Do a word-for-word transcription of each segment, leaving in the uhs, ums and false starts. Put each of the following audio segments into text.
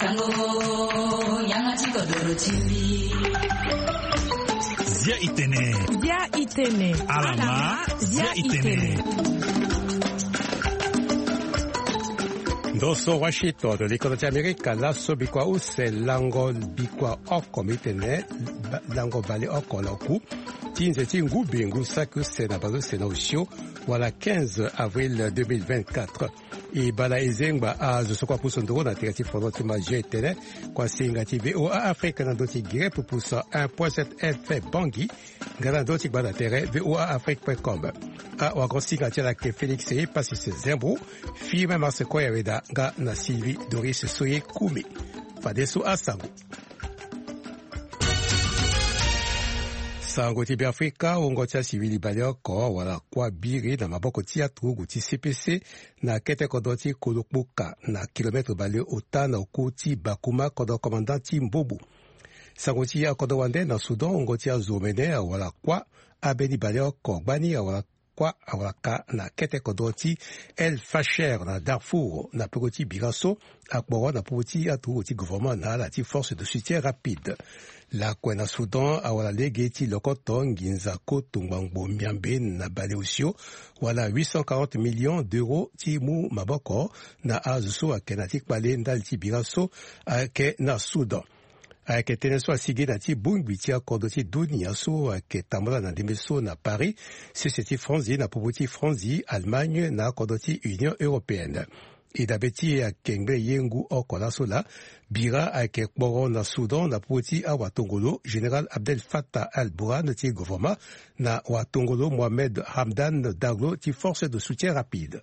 Zia Itene. Zia Itene. Alama. Zia Itene. Doso Washington de l'économie américaine, la sobikwa use lango bikwa oko mitene, lango bali oko na ku, tinze tingu bingu saku sena bazo sena usio, wala quinze avril deux mille vingt-quatre. Et bala ezengba a zo sokwa pusondoro na tirati fondoti ma jetene, kwa singa T V O A Afrique na doti gire pour poussa un virgule sept F Bangui, gana doti bala tere V O A Afrique point com. A wagosinga tia ke Félix e pasi se zembro, firme marsekoya weda ga na Sylvie Doris Soye Koumi. Fadeso Asango. Sango tibi Afrika ongo tia civili balioko wala kwa biri na maboko tia trugu ti C P C na kete kodoti kolokbuka na kilometre bali otana okuti bakuma kodo komandanti Mbobu. Sango tia kodo wande na Sudan ongo tia zomene wala kwa abeni balioko gbani wala kwa awaka na kete kodoti El Fasher na Darfour na pegoti Birasso akboro na pegoti atuoti gouvernement na la ti force de soutien rapide. La kwena Sudan awala legeti lokoto nginza kotungwangbo miambe na baleusio wala huit cent quarante millions d'euros ti mu maboko na azuso akenatik bale ndal ti Birasso ake na Sudan. Ake teneso asige na ti bungbi ti akodo ti dunia so ake tambola na demeso na Paris, c'est ti Franzi na popoti Franzi Allemagne na akodo ti Union européenne. Et d'abeti a kengbe yengu okola sola, bira a kekboro na Soudan na poti a Watongolo, général Abdel Fattah al-Burhan ti gouvernement na Watongolo Mohamed Hamdan Daglo ti force de soutien rapide.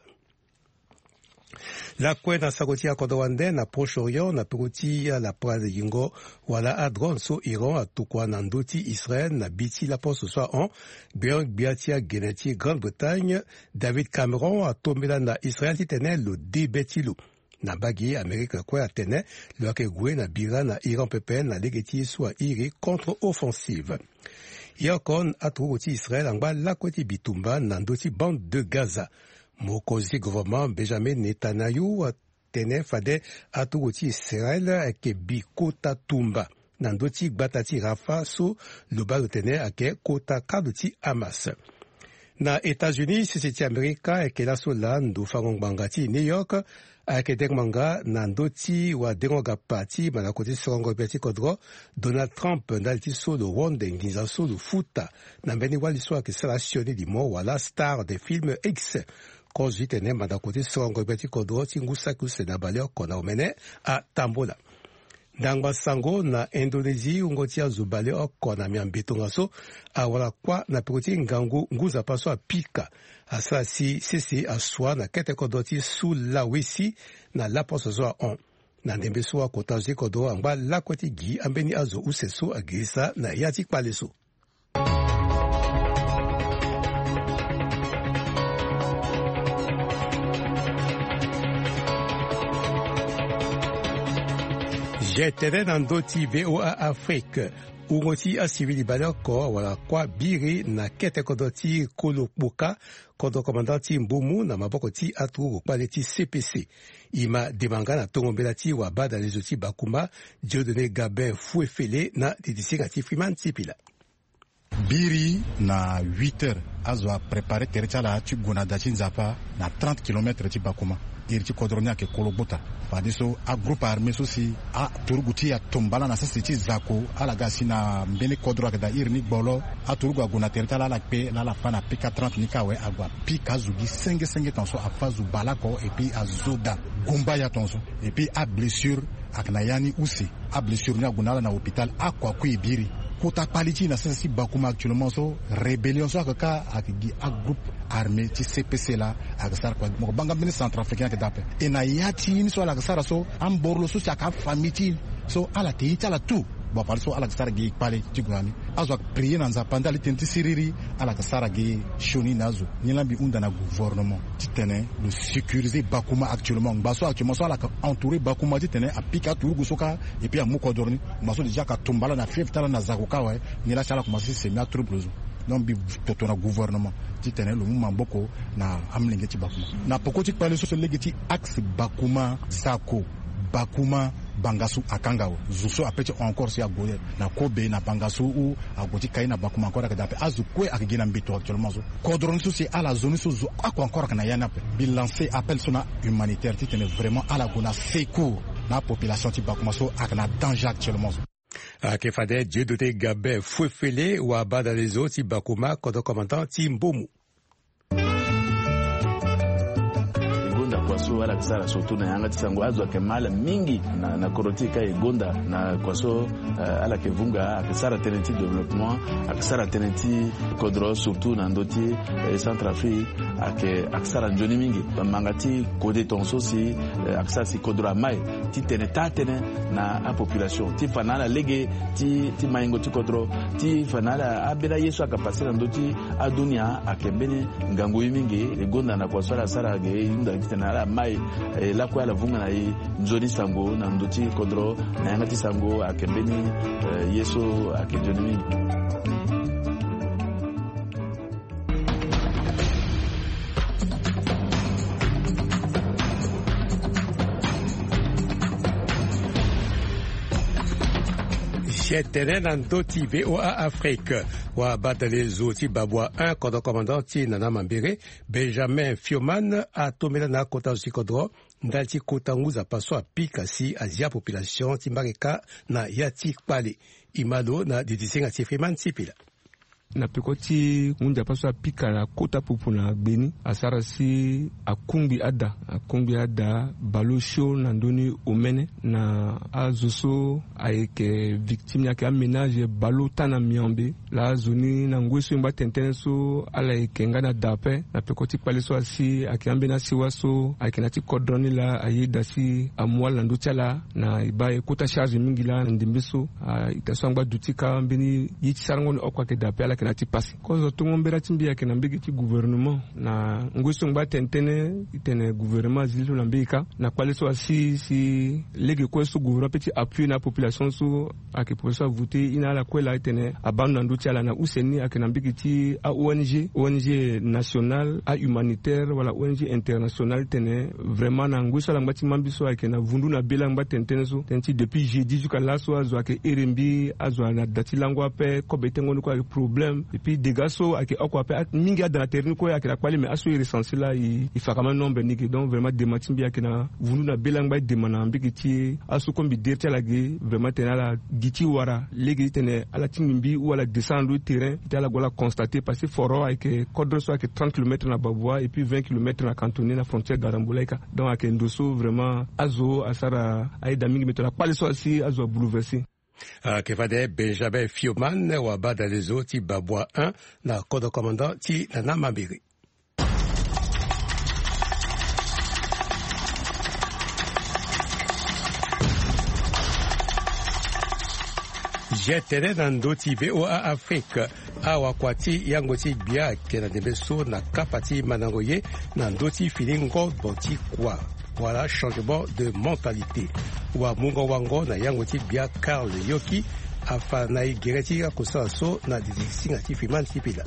La kwe na sagoti a kodowande na Proche-Orient na poti a la prade yingo wala a drone so Iran a tukwa na ndoti Israël na biti la poste soit en biang biatia geneti Grande-Bretagne David Cameron a tombé na Israël ti tene lo debetilu na bagi Amérique kwe a tene lo ake gwe na bira na Iran pepe na legeti soit iri contre offensive. Yakon a trouvé Israël en bas la kwe bitumba na ndoti bande de Gaza. Mokozi gouvernement Benjamin Netanyahu tene fade atuguti Israël ake bikota tumba nandoti gbatati Rafa so lobalo tene ake kota kaduti Hamas. Na États-Unis sisiti Amerika ake la sola ndu fangong bangati New York ake dengmanga nandoti wa dengoga parti manakoti songo beti kodro Donald Trump ndalti so lo wonde ngiza so lo futa na mbeni wali so ake salatione di mo wala star de film X. Kozi tene madakote songo beti kodro tingusa kuse na baleo kona omene a Tambola. Dangba sango na Indonésie ungotia zubale okona miambetonga so awala kwa na pekoti ngangu nguza paso a pika asa si sisi aswa na kete kodoti su la wisi na la poso zo on na ndembe so akotaje kodo amba la kweti gi ambeni azo useso agisa na yati paleso. J'étais dans d'autres V O A Afrique. Ungoti a civili baloko wala kwa biri na kete kodoti kolokboka kodo komandanti Mbumu na maboko ti atu kwa leti C P C. Ima demanga na tongombela ti wa bada les outils bakuma Dieudonné Gabin Fouefele na didisinga ti Freeman Tipila. Biri na huit heures azwa préparé terechala ti gonada ti nzapa na trente kilomètres ti bakuma. Irti kodronya ke kolobota fadiso a groupe armé sosi a turuguti ya tombala na sisi zako ala gasi na mbene kodro ke da irni bolo a turugu aguna terita la pe la la fana pika trente nikawe agwa pika zugi cinq cinq tonso a fazu balako et puis a zoda gomba ya tonso et puis a blessure aknayani usi a blessure na gunala na hôpital akwa ku ibiri kota paliti na sisi bakuma actuellement so rébellion so akaka akigi a groupe armé ti C P C la aksar kwa mo banga mini centrafricain ke dape e na yati ni so la aksara so am borlo so aka famiti so ala te itala tout bo par so ala aksara gi pale ti gwani azwa prier na nzapanda li tenti siriri ala aksara gi shoni nazo ni lambi unda na gouvernement ti tene le sécuriser bakuma actuellement baso actuellement so ala entourer bakuma ti tene apika turugu soka et puis amoko dorni maso déjà ka tombala na fief tala na zakoka wa ni la chala commencer se mettre troubles non bi toto na gouvernement ti tene lo mumma boko na amlenge ti bakuma na poko ti pale so so legeti axe bakuma sako bakuma bangasu akangao zuso apeti encore si agoye na kobe na bangasu ou agoti kai na bakuma encore dape azu kwe akigina mbito actuellement zo kodron so si ala zone so zo akwa encore kana yana pe bi lancer appel sona humanitaire ti tene vraiment ala gona secours na population ti bakuma so akana danger actuellement zo. Akefade Dieudonné Gabin Fouefele ou abada les autres Bakuma kodo commandant Timbomu. Kwaso ala kisara surtout na yanga tisango azwa kemala mingi na na korotika igonda na kwaso uh, ala kevunga akisara tenenti development akisara tenenti kodro surtout na ndoti eh, Centrafrique ake akisara njoni mingi mangati kode tonso si uh, akisara si kodro mai ti teneta tene na a population ti fanala lege ti ti maingo ti kodro ti fanala abela yesu akapasira ndoti adunia akembene ngango mingi igonda na kwaso ala sara ge inda tena mai la kwa la vunga na nzoni sango na ndoti kodro na yangati sango akembeni yeso akejoni mingi. Jetene Nandoti V O A Afrique wa batale zoti babwa un kodo commandant Nana Mambere Benjamin Fioman a tomela na kota zikodro ndalti kota nguza paso a pikasi azia population timbareka na yati pale imalo na didisenga tifriman tipila na pekoti ngunda paso apika na kota pupu na gbeni asara si akumbi ada akumbi ada balosho na ndoni omene na azoso ayeke victime yake aménage balo tana miambe la zoni na ngweso mba tentene so ala ekenga na dape na pekoti pale so asi akiambe na siwaso akenati kodroni la ayida si amwal na ndotala na ibaye kota charge mingi la ndimbeso itaso ngba dutika mbeni yiti sarangoni okwa ke dape ala kenati pasi kozo tungombera timbia ke nambiki ti gouvernement na ngweso ngba tentene itene gouvernement zilo lambika na kwale so asi si lege kweso gouvernement petit appui na population so ake population voter ina la kwela itene abandon ndotala na useni ake nambiki ti a O N G O N G national a humanitaire wala O N G international tene vraiment na ngweso la ngati mambiso ake na vundu na bela ngba tentene so tenti depuis jeudi jusqu'à la so azo ake erembi azo na dati langwa pe ko betengo ko problème et puis des gars so ake okwa pe mingi adana terni ko ake la kwali mais aso recensé là il il fa quand même nombre niki donc vraiment de matimbi ake na vundu na bela ngba de manambi ki aso kombi dirte la ge vraiment tena la giti wara legi tene ala timbi ou ala descendre le terrain tela gola constater passer foro ake kodro so ake trente kilomètres na babwa et puis vingt kilomètres na cantonné na frontière garambolaika donc ake ndoso vraiment azo asara aida mingi metona kwali so asi azo bouleversé. Uh, Kefade Benjamin Fioman wa bada les autres babwa un na kodo commandant ti Nana Mambere. Jetene Nandoti V O A Afrique awa kwati yangoti bia kena debeso na kapati manangoye Nandoti filingo boti kwa. Voilà, changement de mentalité. Wa mungo wango na yangoti bia Karl Yoki afa na igereti ya kusaso na dizisinga tifiman tipila.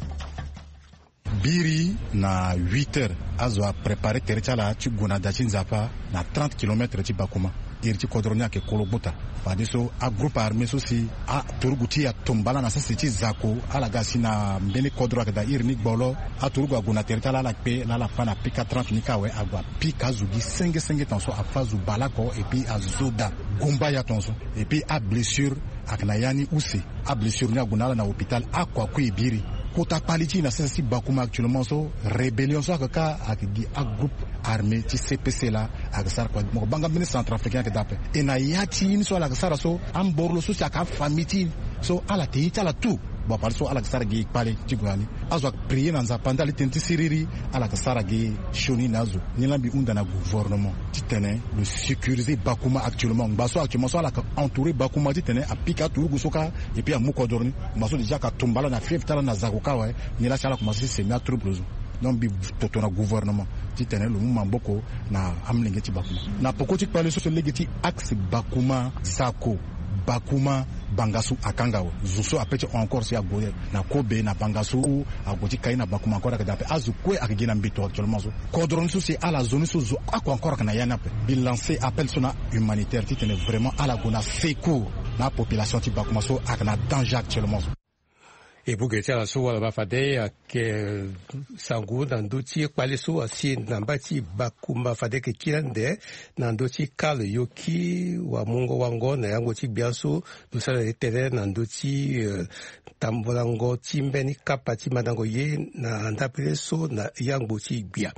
Biri na huit heures azwa préparer terechala ci gona da cinzapa na trente kilomètres ci bakuma irti kodronya ke kolobota fadiso a groupe armé so si a turguti ya tombala na sasi ci zako ala gasi na mbeni kodro ka da irni gbolo a turgu gona terechala la pe la la pana pika trente ni kawe agwa pika zugi cinq cinq tanso a fazu balako et puis a zoda gumba ya tanso et puis a blessure aknayani usi a blessure ni aguna na hôpital akwa ku ibiri kota paliti na sasi bakuma actuellement so rébellion so akaka akigi a groupe armé ti C P C la aksar kwa mo banga mini centrafricain ke dape e na yati ni so la aksara so amborlo so aka famiti so ala te itala tout bon par so ala aksara gi pale ti gwani azo prier na nzapanda li tenti siriri ala aksara gi shoni nazo ni lambi unda na gouvernement ti tene le sécuriser bakuma actuellement baso actuellement so ala entouré bakuma ti tene apika turugu soka et puis amuko dorni baso déjà ka tombala na fief tala na zakoka wa ni la sala commencer c'est na trouble donc bi toto na gouvernement ti tene lo mumma boko na amlenge ti bakuma na pokoti pale so legeti axe bakuma zako bakuma bangasu akanga o zuso apeti encore si agoye na kobe na bangasu agoti kaina bakuma encore ka azu kwe akigina mbito actuellement so kodron so c'est à la zone so ako encore kana yana pe il lancer appel sona humanitaire qui tenait vraiment à la gona secours la population ti bakuma so akana danger actuellement so. E buke tia so wala ba fade ke sangu nanduti kwale so asi nambati bakuma fade ke kilande nanduti kale yoki wa mungo wango na yango ti biaso dusala etere nanduti tambolango timbeni kapati madango ye na ndapele so na yango ti bia.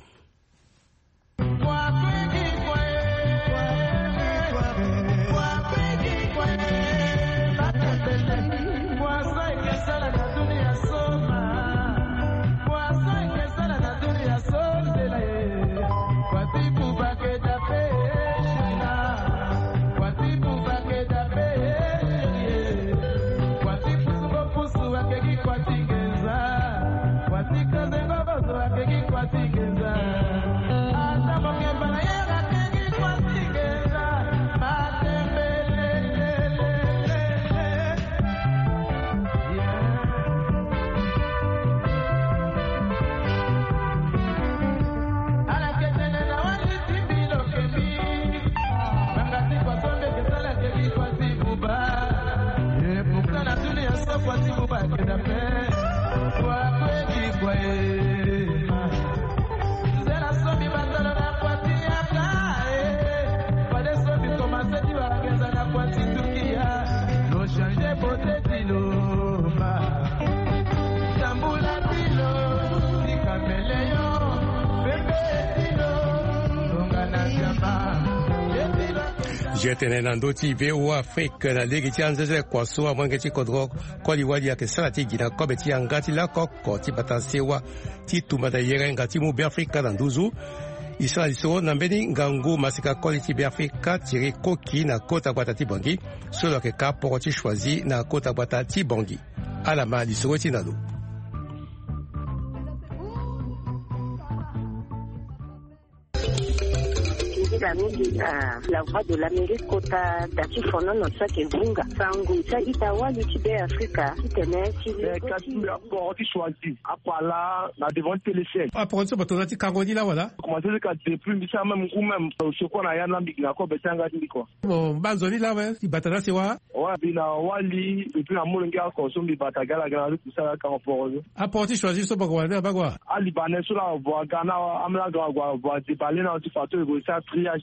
Jetene nandoti veo Afrique na ligi ti anzeze kwa so amwange ti kodro koli wali ya kesala ti gina kobe ti angati la koko ti batansewa ti tumata yere ngati mu Afrika na nduzu Israel so nambeni ngangu masika koli ti Afrika tiri koki na kota kwata ti bongi solo ke ka poko ti choisi na kota kwata ti bongi ala ma li so ti nalo. La la voix de l'Amérique kota dati fono no sake vunga sangu sa itawa l'Utube Africa qui tenait sur le quatre rapports qui choisi apala na devant téléphone ah pour ça bato nati kangoni la wala comment c'est que depuis misa même coup même ce qu'on a yana mbiki ko betanga ndiko bon banzoni la ouais ti batana se wa wa bina wali depuis na mulungi ko so mbi batagala gala ku sala ka rapport ah pour ti choisir so bagwa na bagwa ali bané sur la voix gana amla gwa gwa ti parler na ti fato go sa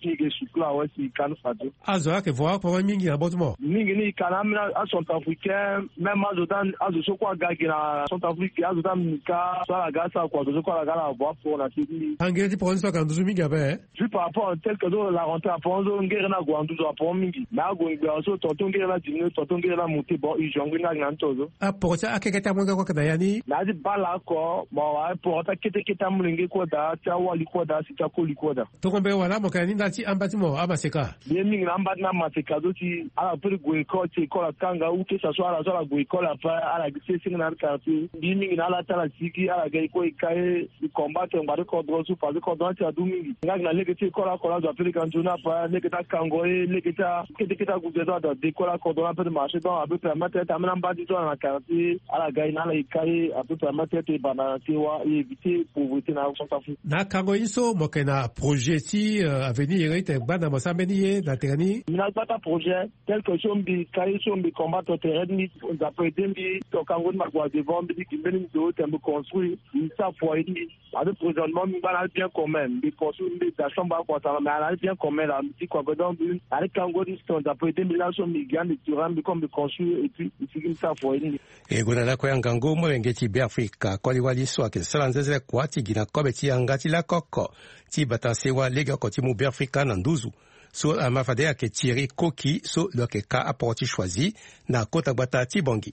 azo ake voir pour mingi na botumo mingi ni kanamina a sont africain même azo dan azo sokwa gagi na sont africain azo dan mika sala gasa kwa azo sokwa gala voir pour na tidi angeli pour ça quand mingi abe vu par rapport tel que la rentrée à ponzo ngere na gwandu zo pour mingi na go ngela so tonton ngere na dino tonton ngere na muti bon i jongu na ngantozo a pour ça ake keta mwanga kwa kadayani na di bala ko bon wa pour ta kete keta mulenge ko da ta wali ko da si ta ko li ko da to kombe wala mo kani ndati ambatimo amaseka yemi na mbat na maseka doti ala pere go ko ti ko la kanga ou que ça soit la soit la go ko la pa ala gise sing na quartier yemi na la tala siki ala ga ko ikae combattre ngare ko do su pa ko do ti adumi ngak na leke ti ko la ko la do pere kan juna pa leke ta kango e leke ta kete keta go do do de ko la ko do na pere marché donc a peu permettre ta mena mbadi to na quartier ala ga na la ikae a peu permettre te bana ti wa éviter pauvreté na Centrafrique na kango iso mo kana projet ti avenir ite bana mo sambeni na terani na pata projet tel que sombi kai sombi combattre terrain d'après dembi to kango ma kwa devant bi ki beni do tembo construit ça foi ni avec présentement mi bana bien commun bi construit bi da chamba kwa ta mais ala bien commun la mi kwa godon bi avec kango ni sto d'après dembi la sombi gan de turan bi comme bi construit et puis il ça foi ni e gona la kwa ngango mo ngeti bi Afrika kwa liwali so ke salanzeze kwa ti gina kobe ti angati la koko ti batansewa lega ko ti mu bi Afrika na nduzu so amafade yake Thierry Koki so loke ka apporti choisi na kota bata ti bongi.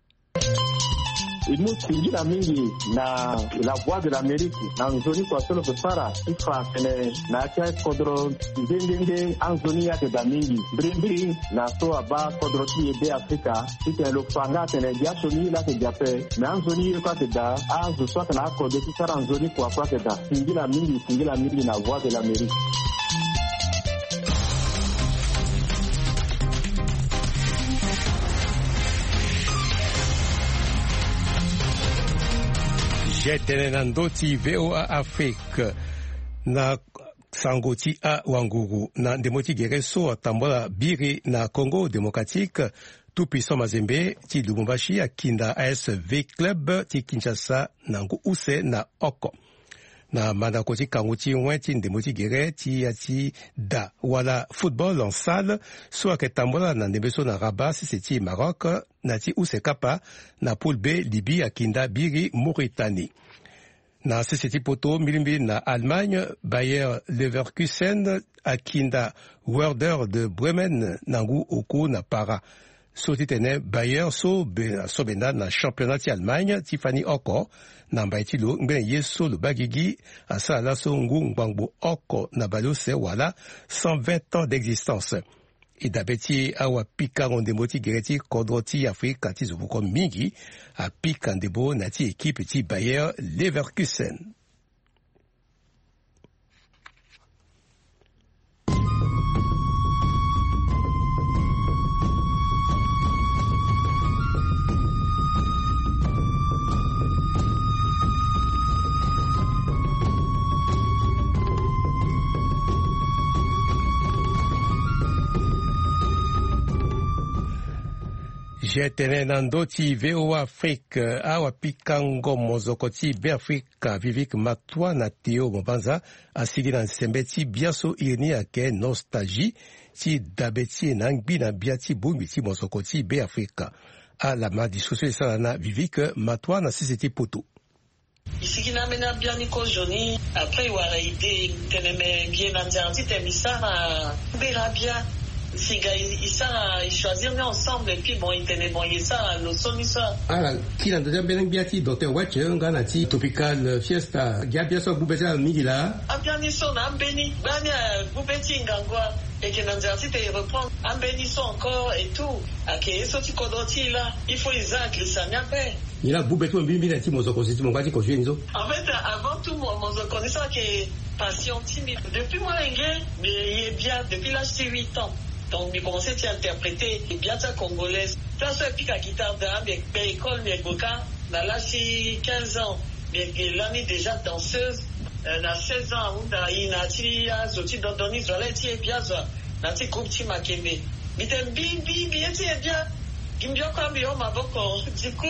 Nous tingira mingi na la voix de l'Amérique na nzoni kwa solo kusara ifa tene na kia kodro ndenge anzoni yake da mingi brimbri na so aba kodro ti ebe Afrika ite lo fanga tene dia soni la ke jape na anzoni yeko te da azu so na kodro ti sara anzoni kwa kwa ke da tingira mingi tingira mingi na voix de l'Amérique. jetene na ndoti V O A Afrique na sango ti a wanguru na ndemo ti gere so atambola biri na Congo démocratique tout puissant Mazembe ti Lubumbashi akinda A S V Club ti Kinshasa na ngu use na oko na mandako ti kangu ti wen ti ndemo ti gere ti ati da wala football en salle so ayeke tambola na ndembe so na Rabat si ti Maroc na ti use kapa na poule B Libye akinda biri Mauritanie. Na C C T poto milimbi na Allemagne, Bayer Leverkusen akinda Werder de Bremen nangu oko na para. So titene Bayer so be so benda na championnat ti Allemagne Tiffany oko na mbai ti lo ngben yeso lo bagigi asala so ngu ngbango oko na balo se wala cent vingt ans d'existence. E dabeti awa pika ndembo ti gere ti kodro ti Afrika ti zo ko mingi a pika ndembo na ti équipe ti Bayer Leverkusen. Jetene na ndoti V O A Afrique awa pikango mozoko ti be Afrika Vivik Matwa na Theo Mobanza asigi na nsembe ti biaso irni ake nostalgie ti dabe ti na ngbi na bia ti bungbi ti mozoko ti be Afrika ala ma discussion esala na Vivik Matwa na sisi ti poto. Isiki na mena bia ni ko joni après wara ide teneme bien na nzarti temisara bera bia Siga isa choisir ensemble et puis bon il tenait bon ça le sonisa ala kila ndoja beneng biati docteur Wache ngana ti tropical fiesta gabia so bubeta migila abiani so na mbeni bani bubeti ngangwa et que nanzati te reprendre ambeni so encore et tout ake so ti kodoti là il faut Isaac le sanyape il a bubetu mbimbi na ti mozoko siti mongati ko jwenzo en fait avant tout moi mozoko connais ça que passion timide depuis moi l'engrais mais il est bien depuis l'âge de huit ans. Donc, j'ai commencé à interpréter les biata congolaises. Ça, c'est puis la guitare d'âme, avec l'école, mais Goka, là, là, c'est quinze ans. Mais l'année déjà danseuse, na seize ans, on a eu Nati, Zoti, Dondoni, Zoleti, et bien, Nati, groupe Timakeme. Mais t'es bien, bien, bien, bien, bien. Gimbio, comme yo, ma boko. Du coup,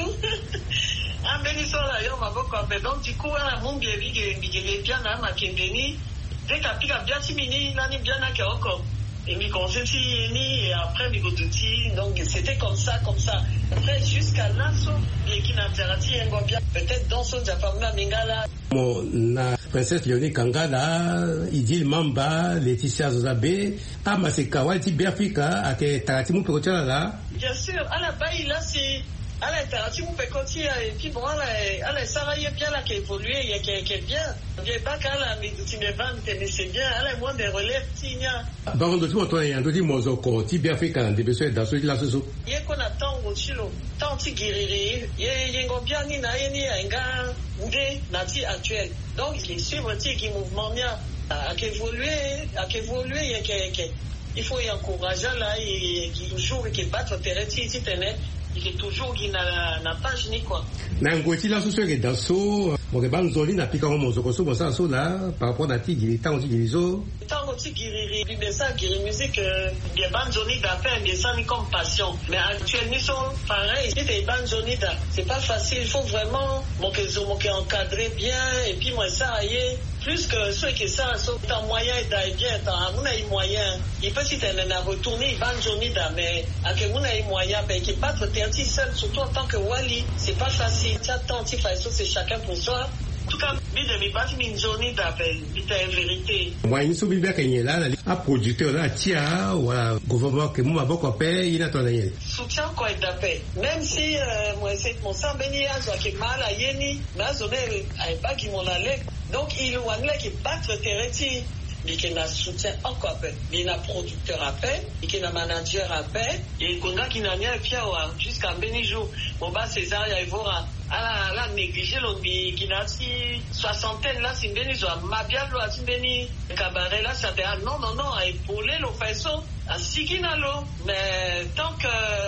un bénisson là, yo, ma boko. Donc, du coup, un monde, il y a bien, là, ma Kembeni. Dès qu'à pique, bien, timini, l'année bien, là, qu'il y a encore. Et mi conseillé ni et après mi gotuti donc c'était comme ça comme ça après jusqu'à l'assaut et qui n'a pas bien peut-être dans son japamna mingala mon na princesse Léonie Kangala Idil Mamba Laetitia Zozabe Amaseka Walti Biafrika ake tarati mu pekotia là bien sûr à la bas là c'est à la tarati mu pekotia et puis bon là à la saraye bien là qui évolué il y a qui est bien bien pas qu'à la mais tu me vends mais c'est bien à la moins des relèves tinya Baron de tout toi yando di mozoko ti Biafrika de besoin dans ce là ce ye qu'on attend au chilo tant ti guerrier ye yengo bien ni na ye ni nga nde na ti actuel donc il suivre ti qui mouvement bien à évoluer à évoluer il y a il faut y encourager là et toujours qui battre terrain ti ti tenet il est toujours qui n'a n'a pas gêné quoi na ngoti la soso ke daso mo ke banzoli na pika mo zoko so mo sa so là par rapport à ti giri tango ti giri zo tango ti giri bi be ça giri musique bien banzoli da faire bien ça ni comme passion mais actuellement ils sont pareil c'est des banzoli da c'est pas facile il faut vraiment mon que zo mo ke encadrer bien et puis moi ça y est plus que ceux qui ça sont en moyen d'aller bien dans on a eu moyen il peut si t'en a retourné banzoli da mais à que on a eu moyen ben qui pas très seul surtout en tant que Wali c'est pas facile tu attends tu fais ça c'est chacun pour soi en tout cas bi de mi pas mi journée d'appel c'est une vérité moi il so bibe kenyela na a producteur là tia wa gouvernement que moi boko paye il a ton yel soutien quoi d'appel même si euh, moi c'est mon sang béni à toi qui mal à yeni mais zonel ay pas qui mon allait donc il ou anglais qui battre terreti il y a soutien encore à peine, il y a producteur à peine, il y a manager à peine, et il y a qui n'a rien à jusqu'à Bénijou. Bon, bah, César, il y a à la négliger l'objet qui n'a si soixantaine là, c'est Bénijou, ma bien, là, c'est Béni, cabaret là, ça dit, non, non, non, à épauler l'offension, à Siginalo, mais tant que mon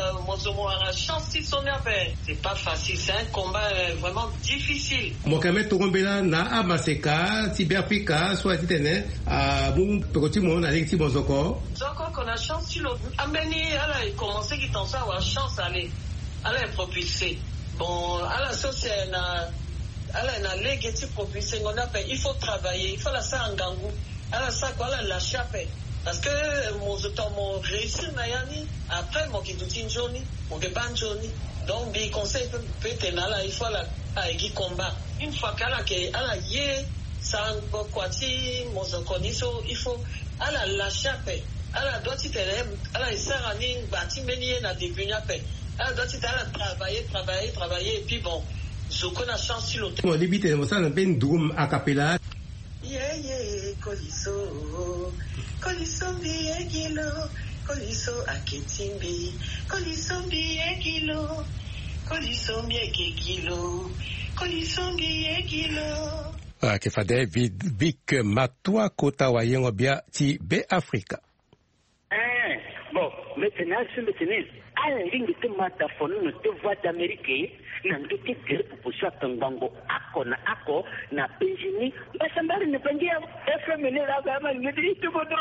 Mozomoara, chance si son appel. C'est pas facile, c'est un combat euh, vraiment difficile. Mokamet Togombela na Amaseka, Tibia-Afrika, soit titene, à Boum, Petit Monde, avec Tibon Zoko. Zoko qu'on a chance sur l'autre. Ameni, elle a commencé qui t'en soit avoir chance à aller. Elle est propulsée. Bon, à la sauce, elle a, elle a légué propulsée. On appelle, il faut travailler, il faut la faire en gangou. Elle a ça, quoi, elle a la chape. Parce que mon temps, mon réussir, après, mon qui doutin journée, mon qui ban journée. Donc, il conseille peut-être là, il faut la, la combat. Une fois qu'elle a, qu'elle a yé, ça, quoi, si, mon zokoniso, il faut, elle a la chape. Elle a doit être, elle a essayé à aller, bâti, mener, na début, elle doit être, travailler, travailler, travailler, et puis bon, je connais la chance sur l'autre. Mon débit, c'est un peu doum a cappella. Yeah, yeah, Coliso, Coliso, Biegilo, Coliso, Aketimbi, Coliso, Biegilo, Coliso, Biegilo, Coliso, Biegilo. Ah, que fade Vic Matua Kota Wayengo Bia Ti Be Africa. Eh, bon, maintenant, je me tenais à la ligne de Mataphone, de voix d'Amérique. Nanduki gere pupushwa tangango ako na ako na penjini basambari nipangia F M N la kama ngidi tubodo.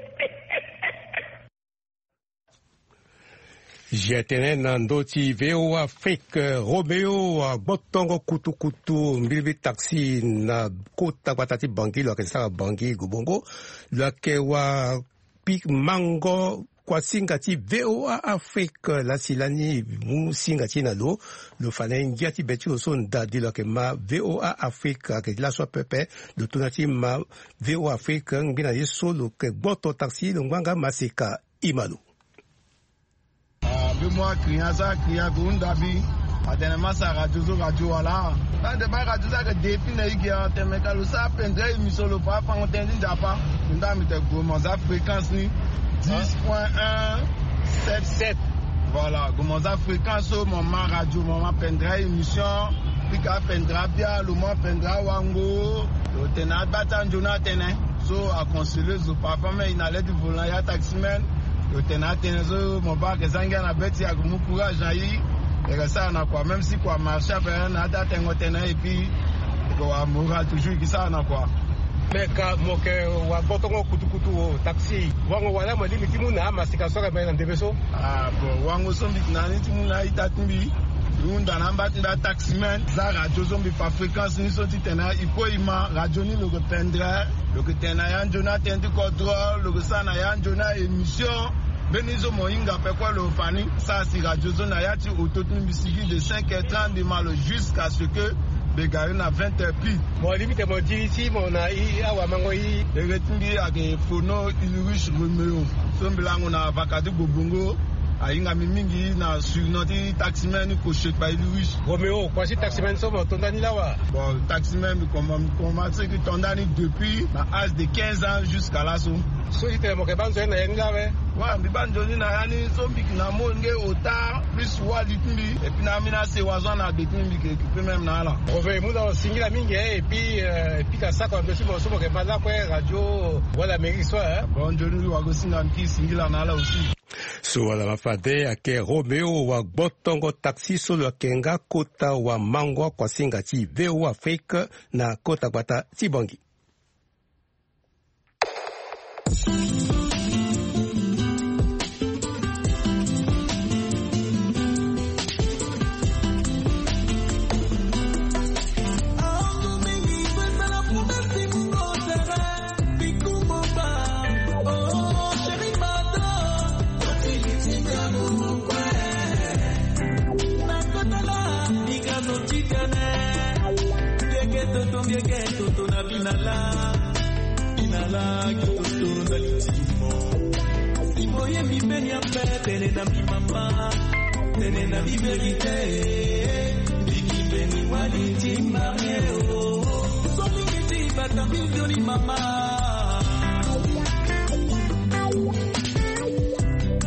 Jetene nandoti V O Afrique Romeo Botongo kutu kutu mbilbi taxi na kota kwatati bangi lo kesa bangi gubongo lo kewa pik mango kwa singati V O A Afrique la silani mu singati na lo lo fane ngiati beti oson dadi lo ke ma V O A Afrique ke la so pepe lo tunati ma V O A Afrique ngina yeso lo ke boto taxi lo nganga masika imalu. Ah be moi kriya sa kriya kundabi adene masa radio zo radio wala ba de ba radio za ke defi na igia temeka lo sa pendre émission lo pa pa ontendi japa ndami te gomo za fréquence ni dix point un sept sept. Voilà, comment ça fréquence au moment radio, moment pendra émission, puis qu'à pendra bien, le moment pendra wango, le tenant batan Jonathan, so à conseiller so papa mais il allait du volant ya taximan, le tenant tenzo mon bar que zanga na beti ya kumu courage ayi, et ça na quoi même si quoi marcher après na date tenant et puis quoi moral toujours qui ça na quoi. Meka moke wa botongo kutukutu o taxi wango wala mo limiti muna masika soka bena ndebeso ah bon wango sombi nani timuna itatumbi unda namba tinda taximan za radio zombi pa fréquence ni so titena ipo ima radio ni le rependre le tena ya Jonathan du contrôle le sana ya Jona émission benizo moinga pe quoi le fani ça si radio zona ya ti autotune bisigi de cinq heures trente de mal jusqu'à ce que Begari na vingt heures pile. Bon, limite, mon diriti, mon aïe, awa mangoï. Et retumbi à que Fono, Ilurich, Romeo. Sombilango na Vakadu Bobongo. Aïnga Mimingi na sur notre taximan coché par Ilurich. Romeo, quoi si taximan somme, tondani là-bas? Bon, taximan, comme commencé que tondani depuis l'âge de quinze ans jusqu'à la somme. So, il était mon keban, c'est un aïe là, ouais. Ouais, Biban Johnny na yani sombi na monge ota plus wa litumbi et puis na mina se wazana de tumbi que peut même na la. On veut nous dans singila mingi et puis et puis ça quand aussi mon somo que pas là quoi radio voilà Amérique soit hein. Bon Johnny wa go singa mki singila na la aussi. So wala mafade ake Romeo wa botongo taxi solo kenga kota wa mango kwa singati V O Afrique na kota kwata Tibangi.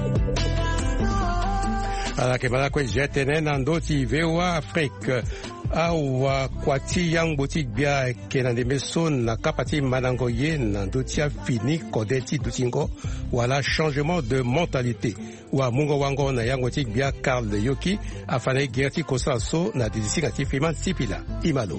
ala ke bala ko jetene nandoti V O A Afrique awa kwati yang botik bia kenande meson na kapati manango ye na dotia fini kodeti dutingo wala changement de mentalité wa mungo wango na yang botik bia Karl Yoki afane gerti kosaso na disinga Fiman Sipila Imalo.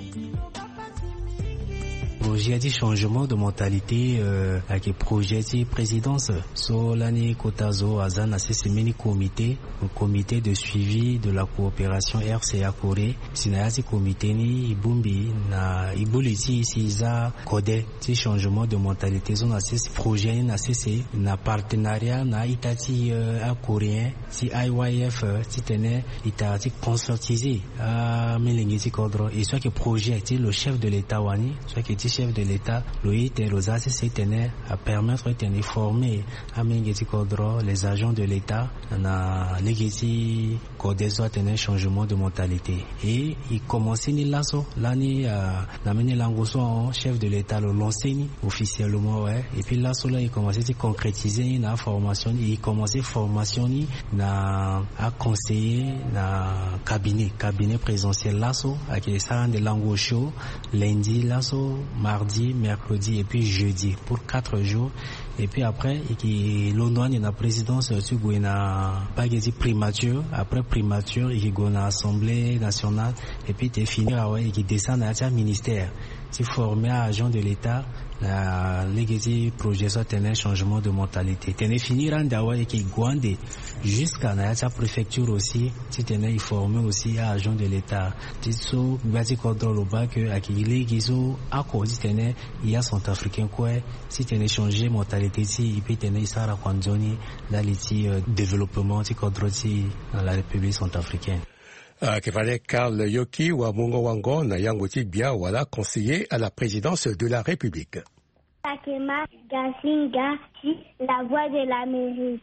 Projet de changement de mentalité euh, avec projet de présidence. So l'année Kotazo Azana c'est mini comité, un comité de suivi de la coopération R C A Corée. Sinayasi comité ni ibumbi na ibuliti ici za code de changement de mentalité. Zona c'est projet na c'est na partenariat na itati euh, coréen si I Y F si tenait itati concertisé à melingiti cadre et soit que projet le chef de l'État wani soit que chef de l'État, Loïc et Rosas s'est tenu à permettre de former à Mengeti Kodro les agents de l'État dans l'égétie Kodé soit un changement de mentalité. Et il commençait ni lasso, l'année à l'amener l'angoissant chef de l'État le lancer officiellement ouais. Et puis lasso là il commençait à concrétiser la formation, il commençait formation ni na à conseiller na cabinet, cabinet présentiel lasso avec ça de lango show lundi lasso mardi, mercredi et puis jeudi pour quatre jours. Et puis après, l'Ondouane est la présidence sur la primature. Après primature, il y a l'Assemblée nationale. Et puis il fini et qui descend à un ministère. C'est formé à agent de l'État. La légalité projet soit un changement de mentalité. Tenez finir en Dawa et qui guande jusqu'à la préfecture aussi. Si tenez formé aussi à agent de l'État. Tiso bati contrôle au bas que à qui l'égiso à cause tenez il y a son africain quoi. Si tenez changer mentalité si il peut tenez ça à Kwanzoni là les développement ti contrôle dans la République centrafricaine. Uh, Kefale Karl Yoki wa Mungo Wango na Yangoti Bia wala conseiller à la présidence de la République. Takema Gasinga, la voix de l'Amérique.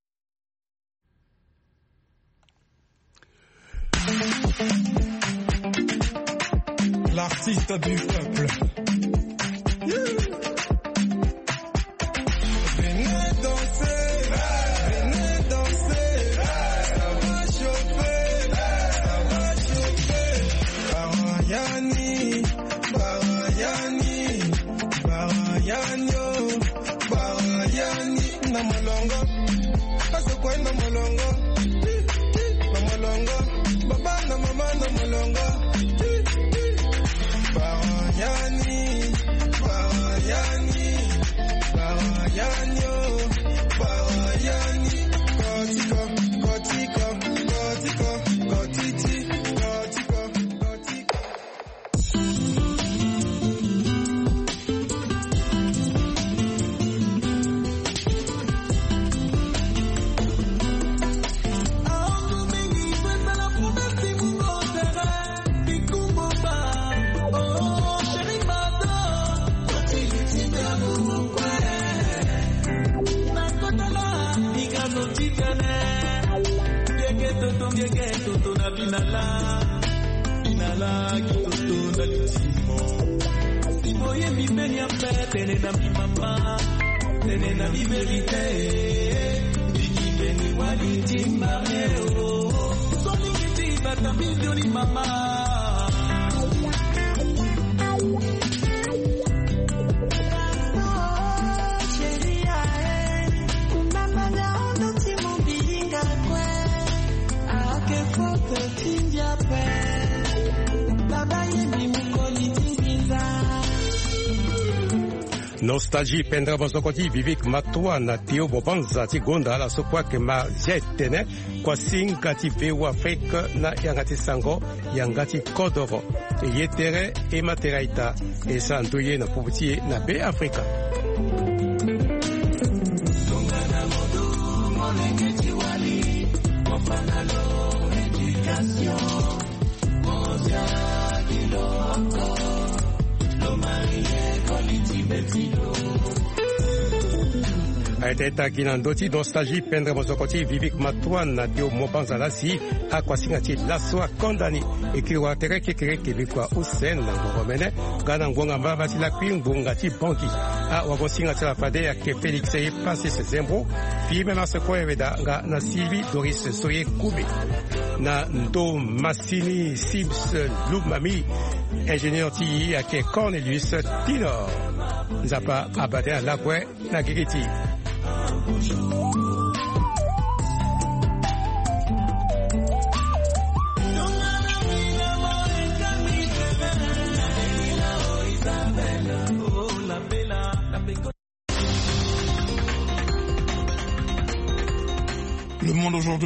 L'artiste du peuple. Yeah. Venez danser. Barayani, Barayani, Barayanyo, Barayani, Namolongo, Asokwe Namolongo, Namolongo, Baba Namama Namolongo, Barayani, Barayani, Barayanyo, Barayani, Kotiko, Kotiko, Kotiko, Kotiti. Inala, inala, kitoto na litimo. Timo ye mi benya pe, tene na mi mama, tene na mi verite. Bigi beni wali timba meo, so nikiti bata milioni mama. Nostalgie pendra bozokoti vivik matwa na tio bobanza ti gonda la sokwa ke ma jetene kwa singa ti vewa Afrika na yangati sango yangati kodoro e yetere e materaita e santuye na pubuti na be Afrika. Aiteta kinandoti nostalgie pendre mozokoti vivik matwan na dio mobanza lasi akwa singati laso akondani ekiwa tereke kereke bikwa usen na ngomene gana ngonga mbaba ti la kwingunga ti banki a wago singati la fade ya ke Felix e passé ses zembro fi mema se ko eveda nga na Sylvie Doris Soye Koube na ndo Massini Sibs Lumami ingénieur ti ake Cornelius Tinor nzapa abate à Labwe na Gigiti. Le monde aujourd'hui.